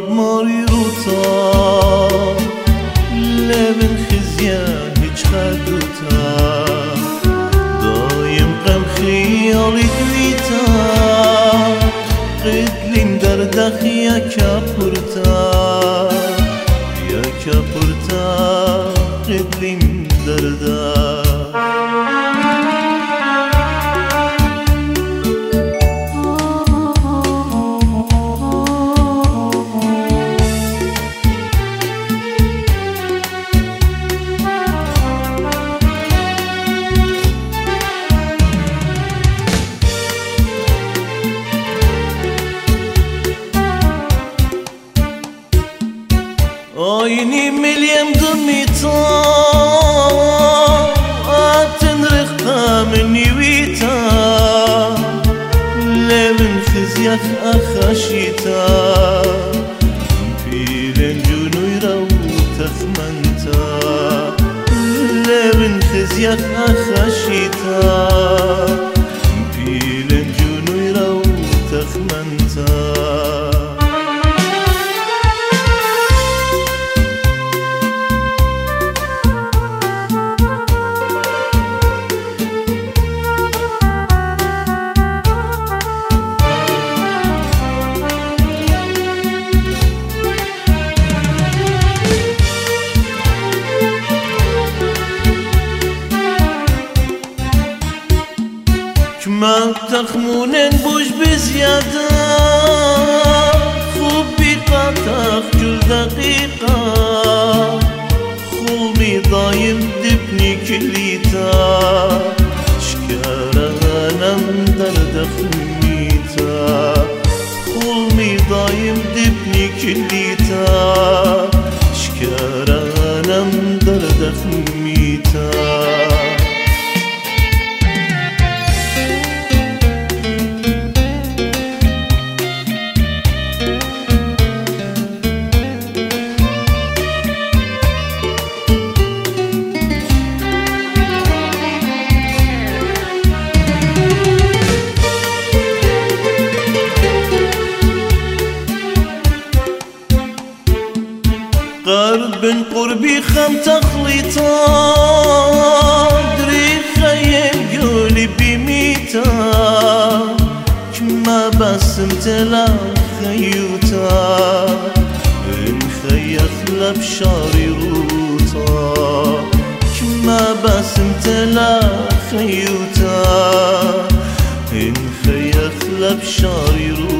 ماری روتا لبن خزیا هیچ خدوتا دایم غم خیالی دویتا قدلیم در دخ یکا پرتا قدلیم در دخ آینی ملیم دمیتا آتن رخام نیویتا لبن خزیخ اخشیتا پیلن جنوی رو تخمنتا لبن خزیخ اخشیتا پیلن جنوی رو تخمنتا من تخمونن بوش بزیاده خوب بیقاتخ جل دقیقه خومی دایم دبنی کلیتا شکرانم در دخمیتا خومی دایم دبنی کلیتا شکرانم در دخمیتا قرب قربي خم تخليطا دري خيم قولي بميتا كما بسمت لا خيوتا ان خيخ لبشاري روتا كما بسمت لا خيوتا ان خيخ لبشاري روتا